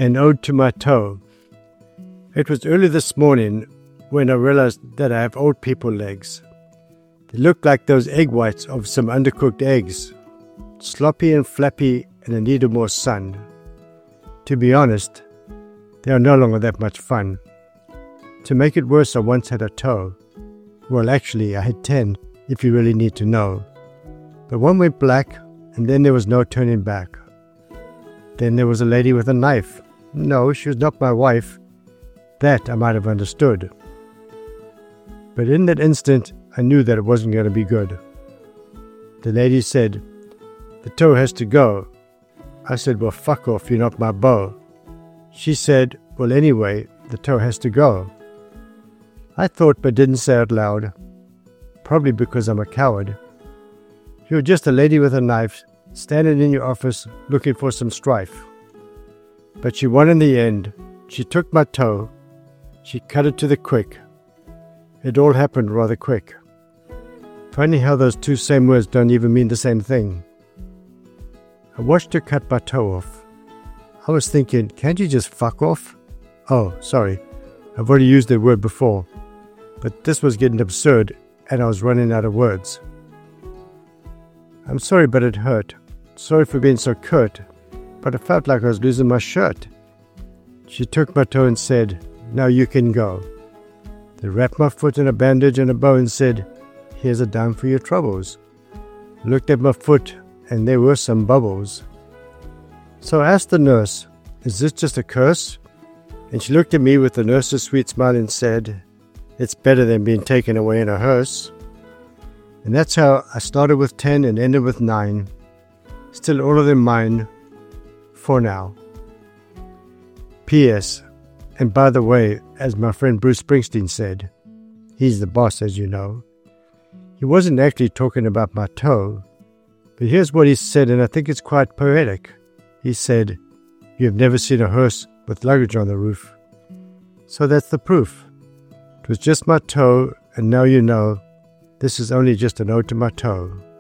An ode to my toe. It was early this morning when I realized that I have old people legs. They look like those egg whites of some undercooked eggs, sloppy and flappy and in need of more sun. To be honest, they are no longer that much fun. To make it worse, I once had a toe. Well, actually, I had 10, if you really need to know. But one went black, and then there was no turning back. Then there was a lady with a knife. No, she was not my wife. That I might have understood. But in that instant, I knew that it wasn't going to be good. The lady said, "The toe has to go." I said, "Well, fuck off, you're not my beau." She said, "Well, anyway, the toe has to go." I thought but didn't say out loud. Probably because I'm a coward. You're just a lady with a knife, standing in your office looking for some strife. But she won in the end. She took my toe. She cut it to the quick. It all happened rather quick. Funny how those two same words don't even mean the same thing. I watched her cut my toe off. I was thinking, can't you just fuck off? Oh, sorry. I've already used that word before. But this was getting absurd, and I was running out of words. I'm sorry, but it hurt. Sorry for being so curt, but I felt like I was losing my shirt. She took my toe and said, "Now you can go." They wrapped my foot in a bandage and a bow and said, "Here's a dime for your troubles." Looked at my foot, and there were some bubbles. So I asked the nurse, "Is this just a curse?" And she looked at me with a nurse's sweet smile and said, "It's better than being taken away in a hearse." And that's how I started with 10 and ended with 9. Still all of them mine, for now. P.S. And by the way, as my friend Bruce Springsteen said, he's the boss, as you know. He wasn't actually talking about my toe, but here's what he said, and I think it's quite poetic. He said, "You have never seen a hearse with luggage on the roof." So that's the proof. It was just my toe, and now you know, this is only just an ode to my toe.